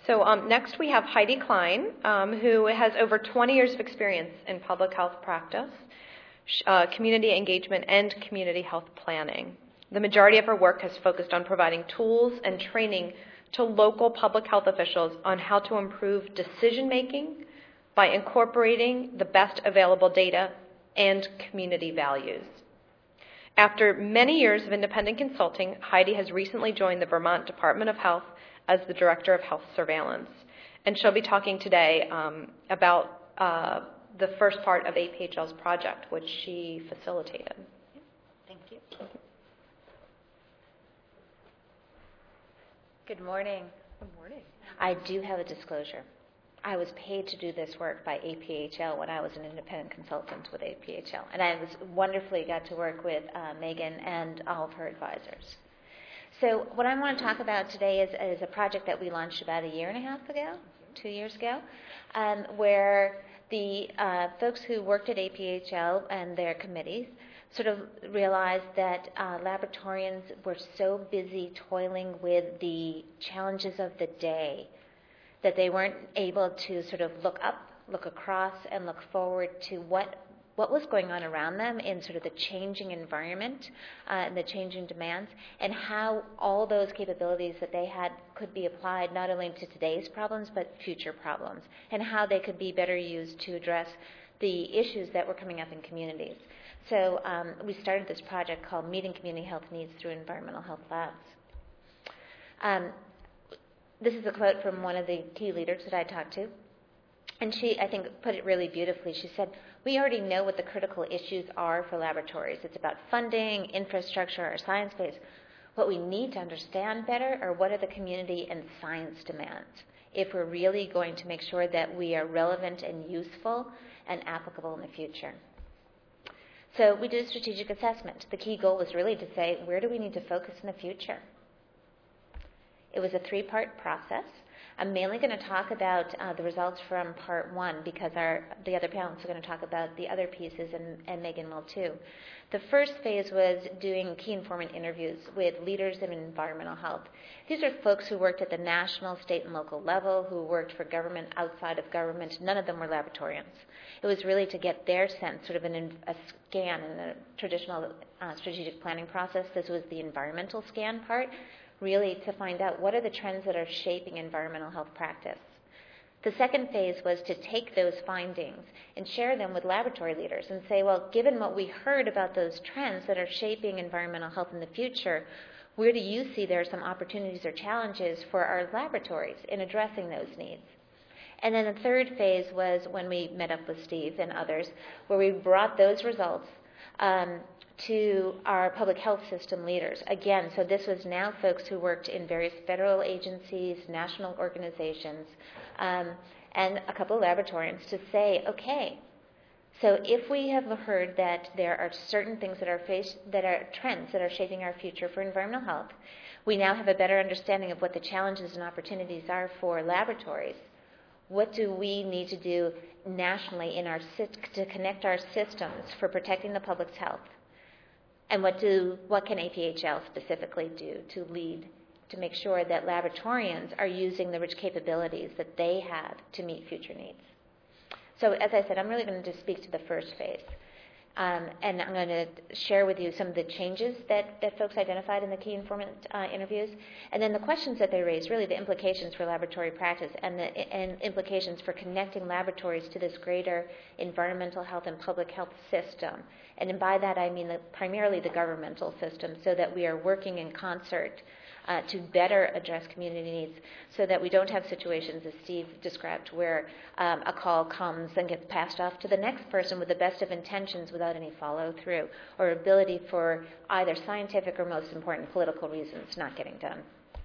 So next we have Heidi Klein, who has over 20 years of experience in public health practice, community engagement, and community health planning. The majority of her work has focused on providing tools and training to local public health officials on how to improve decision-making by incorporating the best available data and community values. After many years of independent consulting, Heidi has recently joined the Vermont Department of Health as the Director of Health Surveillance. And she'll be talking today about the first part of APHL's project, which she facilitated. Thank you. Good morning. Good morning. I do have a disclosure. I was paid to do this work by APHL when I was an independent consultant with APHL. And I wonderfully got to work with Megan and all of her advisors. So what I want to talk about today is a project that we launched about 2 years ago, where the folks who worked at APHL and their committees sort of realized that laboratorians were so busy toiling with the challenges of the day that they weren't able to sort of look up, look across, and look forward to what was going on around them in sort of the changing environment and the changing demands, and how all those capabilities that they had could be applied not only to today's problems but future problems, and how they could be better used to address the issues that were coming up in communities. So we started this project called Meeting Community Health Needs Through Environmental Health Labs. This is a quote from one of the key leaders that I talked to. And she, I think, put it really beautifully. She said, we already know what the critical issues are for laboratories. It's about funding, infrastructure, our science base. What we need to understand better are what are the community and science demands if we're really going to make sure that we are relevant and useful and applicable in the future. So we did a strategic assessment. The key goal was really to say, where do we need to focus in the future? It was a 3-part process. I'm mainly going to talk about the results from part 1 because the other panelists are going to talk about the other pieces, and Megan will too. The first phase was doing key informant interviews with leaders in environmental health. These are folks who worked at the national, state, and local level, who worked for government, outside of government. None of them were laboratorians. It was really to get their sense, sort of a scan in the traditional strategic planning process. This was the environmental scan part, really to find out what are the trends that are shaping environmental health practice. The second phase was to take those findings and share them with laboratory leaders and say, well, given what we heard about those trends that are shaping environmental health in the future, where do you see there are some opportunities or challenges for our laboratories in addressing those needs? And then the third phase was when we met up with Steve and others, where we brought those results to our public health system leaders. Again, so this was now folks who worked in various federal agencies, national organizations, and a couple of laboratorians to say, okay, so if we have heard that there are certain things that are trends that are shaping our future for environmental health, we now have a better understanding of what the challenges and opportunities are for laboratories. What do we need to do nationally to connect our systems for protecting the public's health? And what can APHL specifically do to lead, to make sure that laboratorians are using the rich capabilities that they have to meet future needs? So as I said, I'm really going to just speak to the first phase. And I'm going to share with you some of the changes that folks identified in the key informant interviews, and then the questions that they raised, really the implications for laboratory practice and implications for connecting laboratories to this greater environmental health and public health system. And by that I mean primarily the governmental system, so that we are working in concert to better address community needs, so that we don't have situations, as Steve described, where a call comes and gets passed off to the next person with the best of intentions without any follow-through or ability for either scientific or, most important, political reasons not getting done.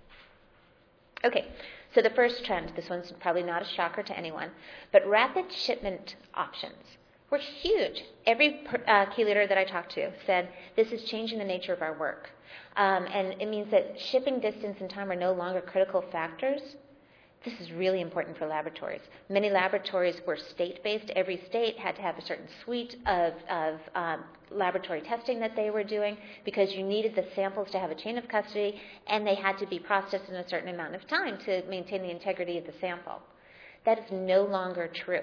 Okay, so the first trend, this one's probably not a shocker to anyone, but rapid shipment options were huge. Every key leader that I talked to said, this is changing the nature of our work. And it means that shipping distance and time are no longer critical factors This is really important for laboratories. Many laboratories were state-based. Every state had to have a certain suite of laboratory testing that they were doing because you needed the samples to have a chain of custody, and they had to be processed in a certain amount of time to maintain the integrity of the sample. That is no longer true.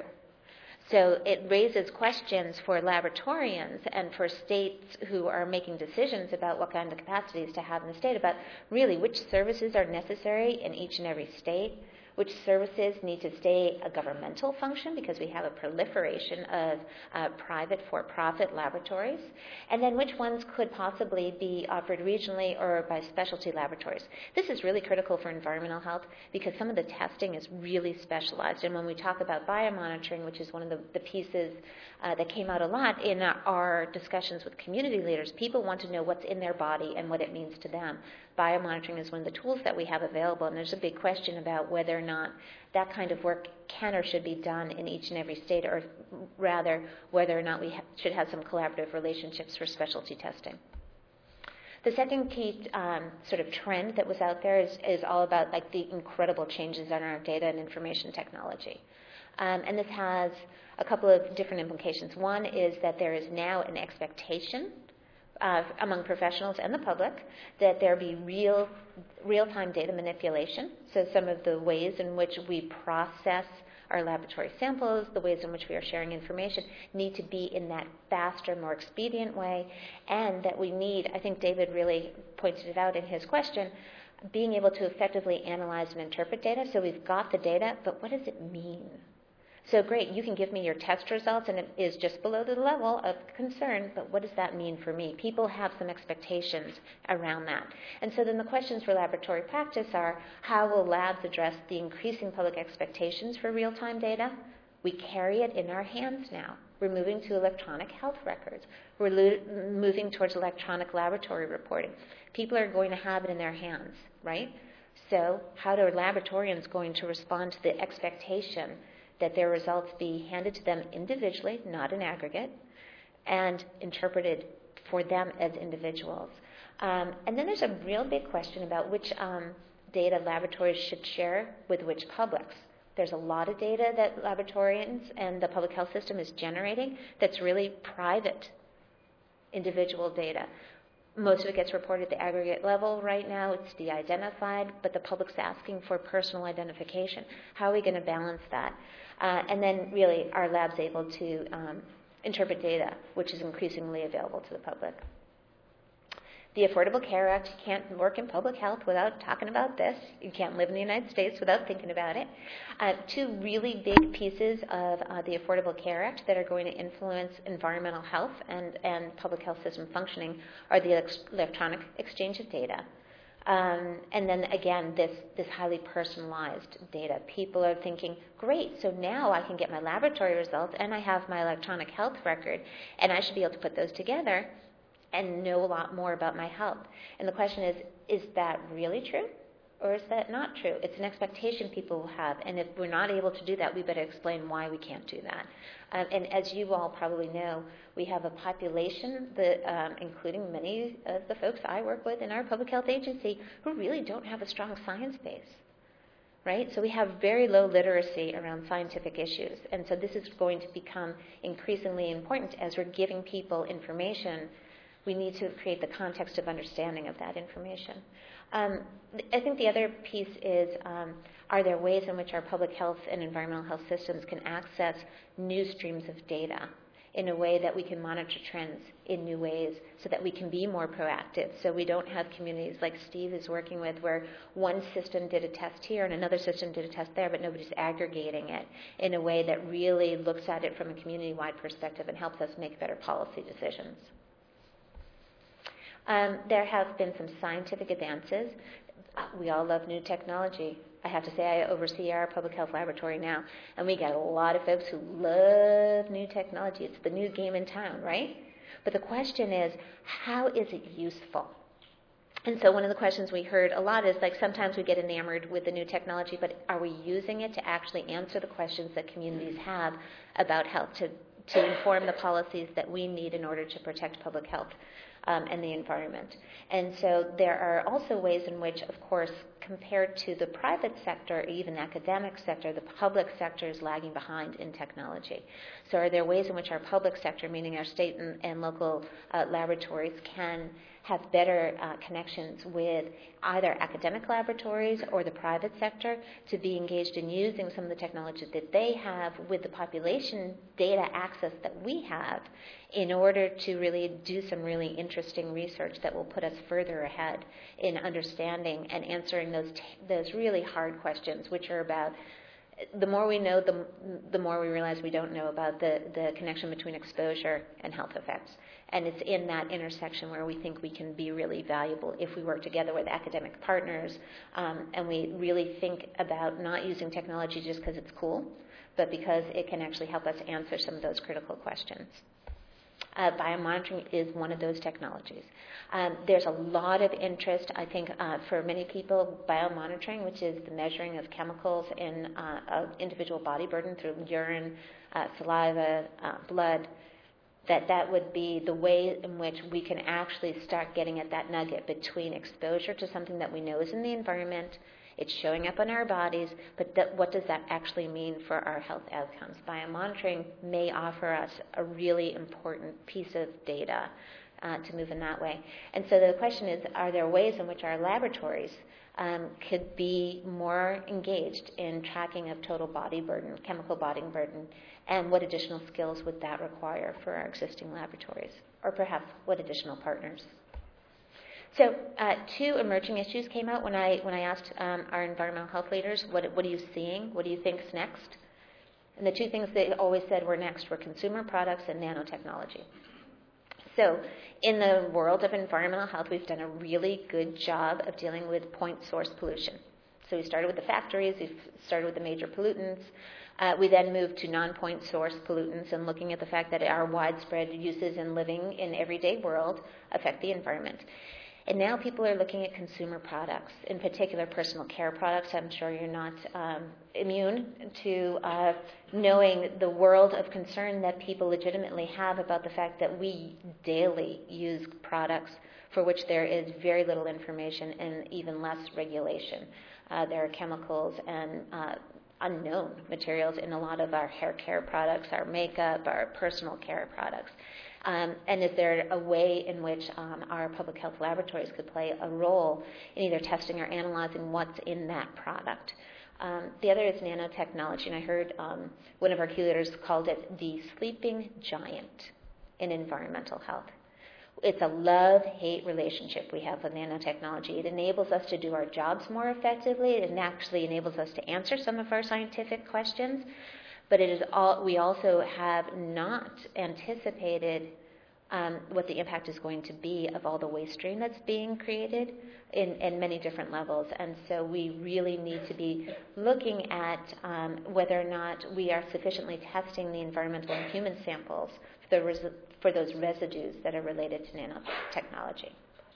So it raises questions for laboratorians and for states who are making decisions about what kind of capacities to have in the state about really which services are necessary in each and every state, which services need to stay a governmental function because we have a proliferation of private for-profit laboratories, and then which ones could possibly be offered regionally or by specialty laboratories. This is really critical for environmental health because some of the testing is really specialized, and when we talk about biomonitoring, which is one of the pieces that came out a lot in our discussions with community leaders, people want to know what's in their body and what it means to them. Biomonitoring is one of the tools that we have available, and there's a big question about whether or not that kind of work can or should be done in each and every state, or rather whether or not we should have some collaborative relationships for specialty testing. The second key sort of trend that was out there is all about like the incredible changes in our data and information technology. And this has a couple of different implications. One is that there is now an expectation among professionals and the public that there be real-time data manipulation. So some of the ways in which we process our laboratory samples, the ways in which we are sharing information, need to be in that faster, more expedient way, and that we need, I think David really pointed it out in his question, being able to effectively analyze and interpret data. So we've got the data, but what does it mean? So great, you can give me your test results and it is just below the level of concern, but what does that mean for me? People have some expectations around that. And so then the questions for laboratory practice are, how will labs address the increasing public expectations for real-time data? We carry it in our hands now. We're moving to electronic health records. We're moving towards electronic laboratory reporting. People are going to have it in their hands, right? So how are laboratorians going to respond to the expectation that their results be handed to them individually, not in aggregate, and interpreted for them as individuals? And then there's a real big question about which data laboratories should share with which publics. There's a lot of data that laboratorians and the public health system is generating that's really private individual data. Most of it gets reported at the aggregate level right now. It's de-identified, but the public's asking for personal identification. How are we going to balance that? And then really, are labs able to interpret data, which is increasingly available to the public? The Affordable Care Act, you can't work in public health without talking about this. You can't live in the United States without thinking about it. Two really big pieces of the Affordable Care Act that are going to influence environmental health and public health system functioning are the electronic exchange of data. And then again, this highly personalized data. People are thinking, great, so now I can get my laboratory results and I have my electronic health record, and I should be able to put those together and know a lot more about my health. And the question is that really true? Or is that not true? It's an expectation people will have, and if we're not able to do that, we better explain why we can't do that. And as you all probably know, we have a population, that, including many of the folks I work with in our public health agency, who really don't have a strong science base, right? So we have very low literacy around scientific issues, and so this is going to become increasingly important as we're giving people information. We need to create the context of understanding of that information. I think the other piece is, are there ways in which our public health and environmental health systems can access new streams of data in a way that we can monitor trends in new ways so that we can be more proactive, so we don't have communities like Steve is working with where one system did a test here and another system did a test there, but nobody's aggregating it in a way that really looks at it from a community-wide perspective and helps us make better policy decisions. There have been some scientific advances. We all love new technology. I have to say I oversee our public health laboratory now, and we get a lot of folks who love new technology. It's the new game in town, right? But the question is, how is it useful? And so one of the questions we heard a lot is, like, sometimes we get enamored with the new technology, but are we using it to actually answer the questions that communities have about health, to inform the policies that we need in order to protect public health? and the environment. And so there are also ways in which, of course, compared to the private sector, even the academic sector, the public sector is lagging behind in technology. So are there ways in which our public sector, meaning our state and local laboratories, can have better connections with either academic laboratories or the private sector to be engaged in using some of the technology that they have with the population data access that we have in order to really do some really interesting research that will put us further ahead in understanding and answering those really hard questions, which are about the more we know, the more we realize we don't know about the connection between exposure and health effects. And it's in that intersection where we think we can be really valuable if we work together with academic partners, and we really think about not using technology just because it's cool, but because it can actually help us answer some of those critical questions. Biomonitoring is one of those technologies. There's a lot of interest, I think, for many people, biomonitoring, which is the measuring of chemicals in individual body burden through urine, saliva, blood, that would be the way in which we can actually start getting at that nugget between exposure to something that we know is in the environment, it's showing up on our bodies, but what does that actually mean for our health outcomes? Biomonitoring may offer us a really important piece of data to move in that way. And so the question is, are there ways in which our laboratories could be more engaged in tracking of total body burden, chemical body burden, and what additional skills would that require for our existing laboratories, or perhaps what additional partners? So two emerging issues came out when I asked our environmental health leaders, what are you seeing? What do you think is next? And the two things they always said were next were consumer products and nanotechnology. So in the world of environmental health, we've done a really good job of dealing with point source pollution. So we started with the factories, we started with the major pollutants. We then moved to non-point source pollutants and looking at the fact that our widespread uses in living in everyday world affect the environment. And now people are looking at consumer products, in particular personal care products. I'm sure you're not immune to knowing the world of concern that people legitimately have about the fact that we daily use products for which there is very little information and even less regulation. There are chemicals and unknown materials in a lot of our hair care products, our makeup, our personal care products. And is there a way in which our public health laboratories could play a role in either testing or analyzing what's in that product? The other is nanotechnology, and I heard one of our key leaders called it the sleeping giant in environmental health. It's a love-hate relationship we have with nanotechnology. It enables us to do our jobs more effectively. It actually enables us to answer some of our scientific questions. But we also have not anticipated what the impact is going to be of all the waste stream that's being created in many different levels. And so we really need to be looking at whether or not we are sufficiently testing the environmental and human samples for those residues that are related to nanotechnology.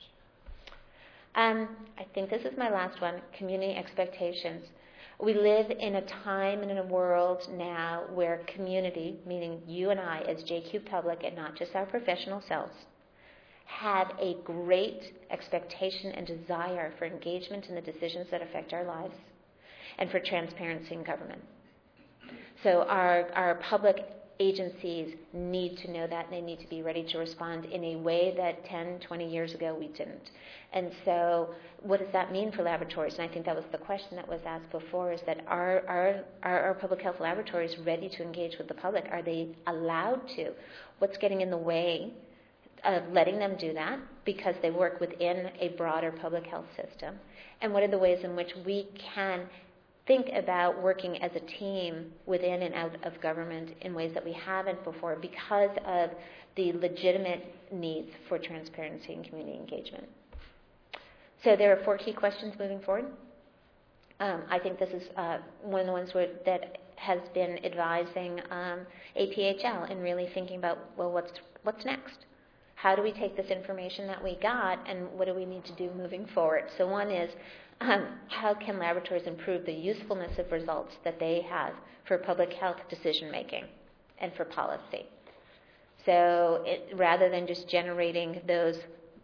I think this is my last one, community expectations. We live in a time and in a world now where community, meaning you and I as JQ Public and not just our professional selves, have a great expectation and desire for engagement in the decisions that affect our lives and for transparency in government. So our public agencies need to know that, and they need to be ready to respond in a way that 10, 20 years ago we didn't. And so what does that mean for laboratories? And I think that was the question that was asked before, is that are public health laboratories ready to engage with the public? Are they allowed to? What's getting in the way of letting them do that because they work within a broader public health system? And what are the ways in which we can think about working as a team within and out of government in ways that we haven't before because of the legitimate needs for transparency and community engagement? So there are 4 key questions moving forward. I think this is one of the ones that has been advising APHL in really thinking about, well, what's next? How do we take this information that we got and what do we need to do moving forward? So one is, how can laboratories improve the usefulness of results that they have for public health decision making and for policy? So rather than just generating those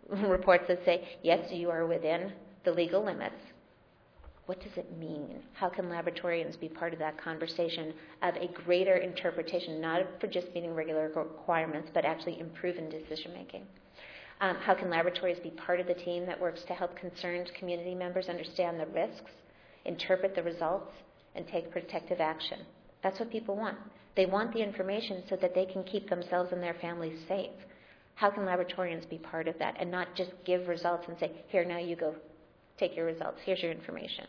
reports that say, yes, you are within the legal limits. What does it mean? How can laboratorians be part of that conversation of a greater interpretation, not for just meeting regular requirements, but actually improve in decision making? How can laboratories be part of the team that works to help concerned community members understand the risks, interpret the results, and take protective action? That's what people want. They want the information so that they can keep themselves and their families safe. How can laboratorians be part of that and not just give results and say, here, now you go take your results, here's your information?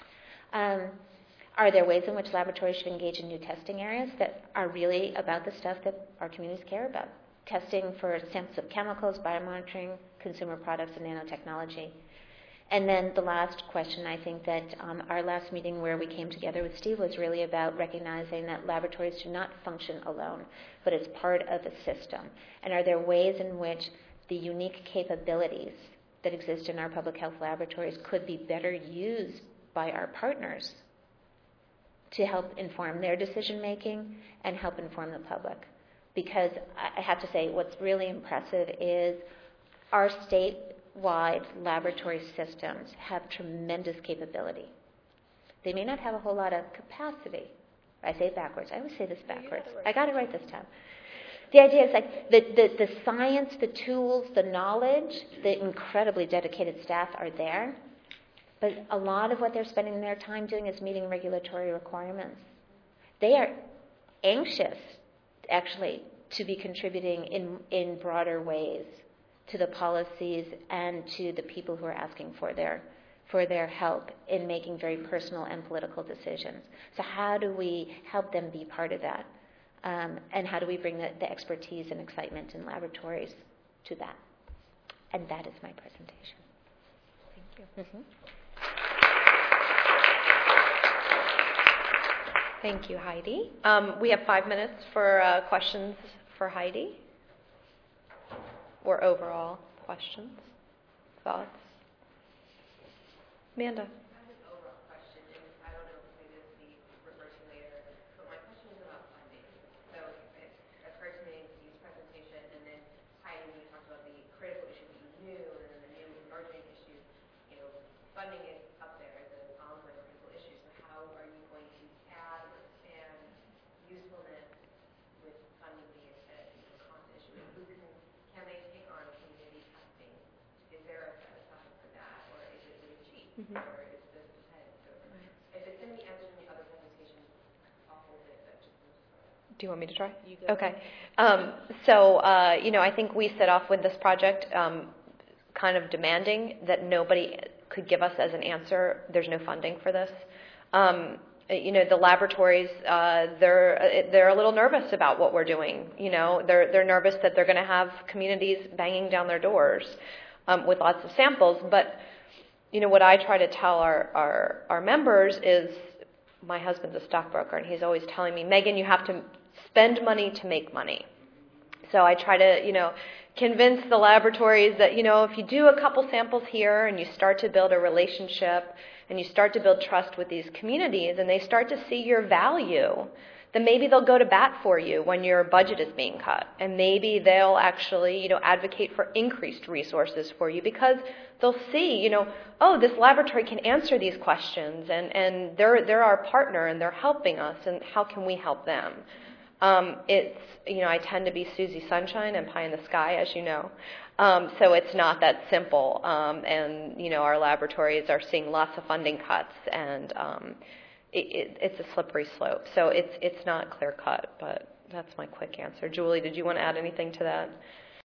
Are there ways in which laboratories should engage in new testing areas that are really about the stuff that our communities care about? Testing for samples of chemicals, biomonitoring, consumer products, and nanotechnology. And then the last question, I think that our last meeting where we came together with Steve was really about recognizing that laboratories do not function alone, but as part of a system. And are there ways in which the unique capabilities that exist in our public health laboratories could be better used by our partners to help inform their decision making and help inform the public? Because I have to say, what's really impressive is our statewide laboratory systems have tremendous capability. They may not have a whole lot of capacity. I say it backwards. I always say this backwards. I got it right this time. The idea is like the science, the tools, the knowledge, the incredibly dedicated staff are there, but a lot of what they're spending their time doing is meeting regulatory requirements. They are anxious, actually, to be contributing in broader ways to the policies and to the people who are asking for their help in making very personal and political decisions. So how do we help them be part of that? And how do we bring the expertise and excitement in laboratories to that? And that is my presentation. Thank you. Mm-hmm. Thank you, Heidi. We have 5 minutes for questions for Heidi, or overall questions, thoughts. Amanda. Mm-hmm. Or is this if it's going to be answered in the other presentation, I'll hold it. Do you want me to try? You go. Okay. I think we set off with this project kind of demanding that nobody could give us as an answer, there's no funding for this. The laboratories, they're a little nervous about what we're doing. They're nervous that they're going to have communities banging down their doors with lots of samples, but what I try to tell our members is, my husband's a stockbroker, and he's always telling me, Megan, you have to spend money to make money. So I try to, convince the laboratories that, if you do a couple samples here and you start to build a relationship and you start to build trust with these communities and they start to see your value, then maybe they'll go to bat for you when your budget is being cut. And maybe they'll actually, advocate for increased resources for you because they'll see, this laboratory can answer these questions and they're our partner and they're helping us, and how can we help them? I tend to be Susie Sunshine and pie in the sky, as you know. So it's not that simple. Our laboratories are seeing lots of funding cuts, and it's a slippery slope. So it's not clear cut, but that's my quick answer. Julie, did you want to add anything to that?